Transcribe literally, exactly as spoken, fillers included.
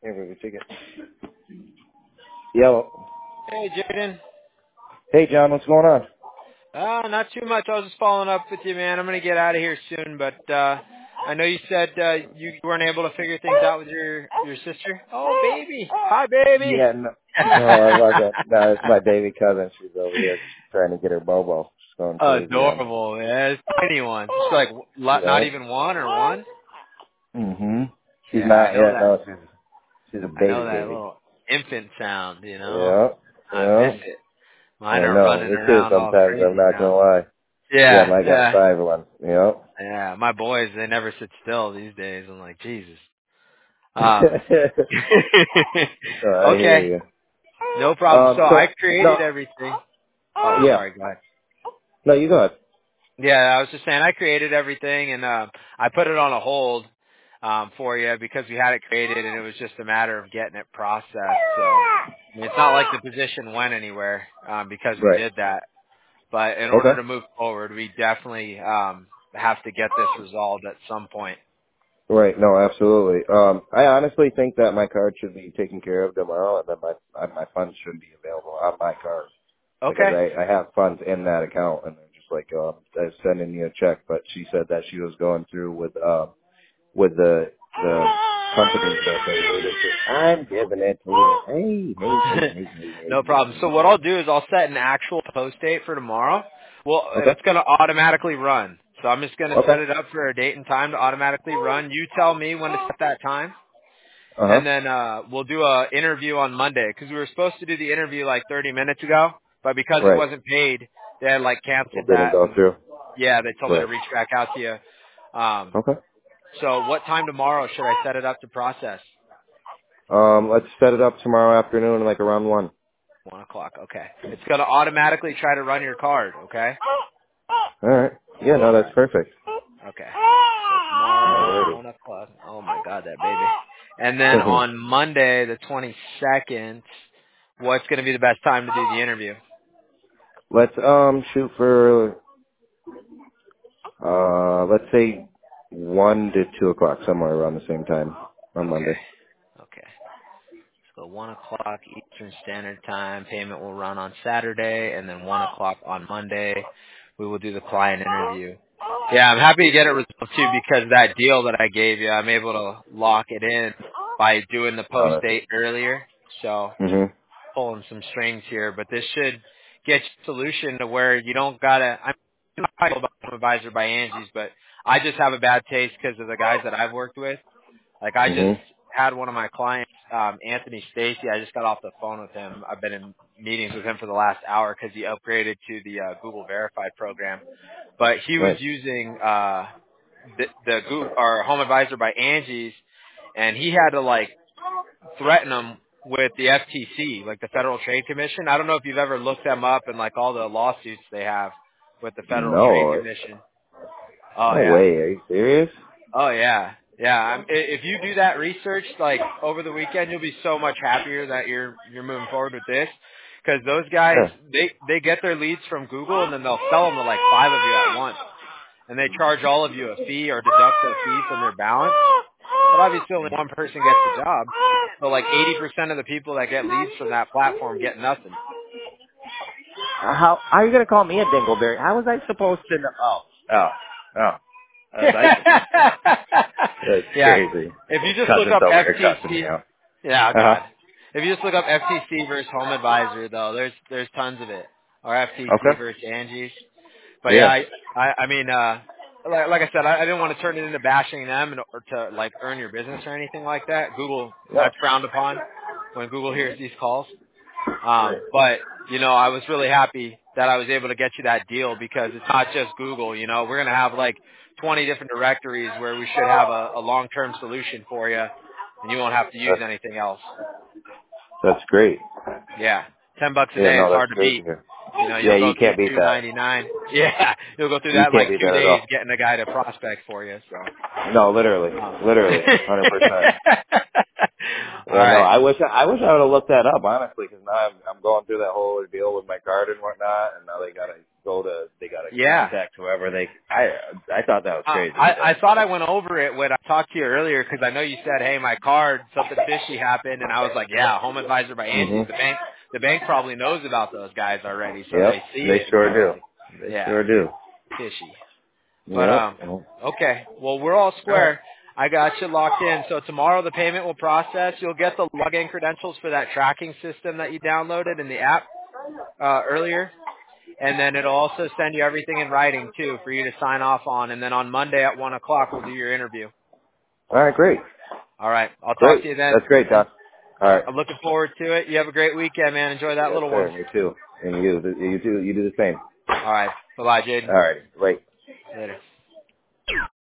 Here, we take it. Yeah. Well, Hey, Jaden. hey, John, what's going on? Uh, not too much. I was just following up with you, man. I'm going to get out of here soon, but uh I know you said uh you weren't able to figure things out with your your sister. Oh, baby. Hi, baby. Yeah, no, no, I wasn't. No, it's my baby cousin. She's over here trying to get her Bobo. She's going crazy on me. Adorable, man. It's a tiny one. She's like lo- not Yeah. even one or one? Mm-hmm. She's Yeah, I not know yet. that. No, she's she's a I know baby that baby. little infant sound, you know? Yeah, I miss yeah. it. Mine I are know. running Me too. around all Sometimes I'm crazy not gonna now. lie. Yeah, Yeah, I got yeah. five ones. Yeah. Yeah, my boys, they never sit still these days. I'm like, Jesus. so Um, I hear okay, you. no problem. Um. So I So created no. everything. Oh, Yeah. sorry, go ahead. No, you go ahead. Yeah, I was just saying I created everything, and uh, I put it on a hold um, for you because we had it created, and it was just a matter of getting it processed. So I mean, it's not like the position went anywhere um, because we Right. did that. But in order Okay. to move forward, we definitely um, have to get this resolved at some point. Right. No, absolutely. Um, I honestly think that my card should be taken care of tomorrow, and then my uh, my funds should be available on my card because Okay. I I have funds in that account, and they're just like uh, they're sending me a check. But she said that she was going through with uh with the the company that they needed to. I'm giving it to you. Hey, hey, hey, hey, hey, hey, No hey, problem. So what I'll do is I'll set an actual post date for tomorrow. Well, hey. and Okay. it's going to automatically run. So I'm just going to set Okay. it up for a date and time to automatically run. You tell me when to set that time, Uh huh. and then uh we'll do a interview on Monday because we were supposed to do the interview like thirty minutes ago, but because it Right. wasn't paid, they had like It canceled didn't that. go And through. yeah, they told me to Right. reach back out to you. Um, Okay. so what time tomorrow should I set it up to process? Um, let's set it up tomorrow afternoon, like around one. One o'clock. Okay. It's going to automatically try to run your card. Okay. All right. Yeah. No, that's perfect. Okay. So tomorrow, Alrighty. one o'clock. Oh my God, that baby. And then on Monday, the twenty-second, what's going to be the best time to do the interview? Let's um shoot for uh let's say one to two o'clock, somewhere around the same time on Okay. Monday. Okay. So one o'clock Eastern Standard Time. Payment will run on Saturday, and then one o'clock on Monday. We will do the client interview. Yeah, I'm happy to get it resolved too because that deal that I gave you, I'm able to lock it in by doing the post Uh, date earlier. So mhm. pulling some strings here, but this should get you a solution to where you don't gotta. I'm not talking about an advisor by Angie's, but I just have a bad taste because of the guys that I've worked with. Like I just Mhm. had one of my clients, um, Anthony Stacy. I just got off the phone with him. I've been in meetings with him for the last hour because he upgraded to the uh, Google Verified program. But he was Nice. using uh, the, the Google or Home Advisor by Angie's, and he had to like threaten them with the F T C, like the Federal Trade Commission. I don't know if you've ever looked them up and like all the lawsuits they have with the Federal Trade No. Commission. Oh No yeah. way. Are you serious? Oh yeah. Yeah. I'm, i- if you do that research like over the weekend, you'll be so much happier that you're you're moving forward with this. Because those guys, Yeah. they they get their leads from Google and then they'll sell them to like five of you at once, and they charge all of you a fee or deduct a fee from your balance. But obviously only one person gets the job. So like eighty percent of the people that get leads from that platform get nothing. How are you gonna call me a dingleberry? How was I supposed to know? Oh. Oh. Oh. I was like, that's Yeah. crazy. If you just look Cousin's up over here cussing me F T C, out. yeah, Uh huh. God. If you just look up F T C versus Home Advisor, though, there's there's tons of it. Or F T C Okay. versus Angie's. But yeah, Yeah. I I, I mean, uh, like, like I said, I, I didn't want to turn it into bashing them and, or to like earn your business or anything like that. Google, No. that's frowned upon when Google hears these calls. Right. Um, but you know, I was really happy that I was able to get you that deal because it's not just Google. You know, we're gonna have like twenty different directories where we should have a, a long-term solution for you, and you won't have to use That's anything else. that's great. Yeah, ten bucks a Yeah, day is no, that's hard to great to beat. hear. You know, Yeah, you'll go you through can't beat two that. ninety nine. Yeah, you'll go through You that in can't like beat two that at days all. getting a guy to prospect for you. So. No, literally, Um. literally, hundred percent. All Yeah, no, right. I wish I, I wish I would have looked that up honestly, because now I'm, I'm going through that whole ordeal with my card and whatnot, and now they gotta go to, they got to Yeah. contact whoever they. I I thought that was Uh, crazy. I, I thought I went over it when I talked to you earlier because I know you said, hey, my card, something fishy happened, and I was like, yeah, Home Advisor by Angie. Mhm. The bank, the bank probably knows about those guys already, so Yep. they see They it and sure they're do. like, They yeah, sure do. fishy. But Yep. um, okay, well we're all All right. square. I got you locked in. So tomorrow the payment will process. You'll get the login credentials for that tracking system that you downloaded in the app uh, earlier. And then it'll also send you everything in writing too for you to sign off on. And then on Monday at one o'clock we'll do your interview. All right. Great. All right. I'll talk Great. to you then. That's great, Doc. All right. I'm looking forward to it. You have a great weekend, man. Enjoy that Yes, little sir. one. Me too. And you, you do, you do the same. All right. Bye-bye, All Jaden. right. Wait. Later.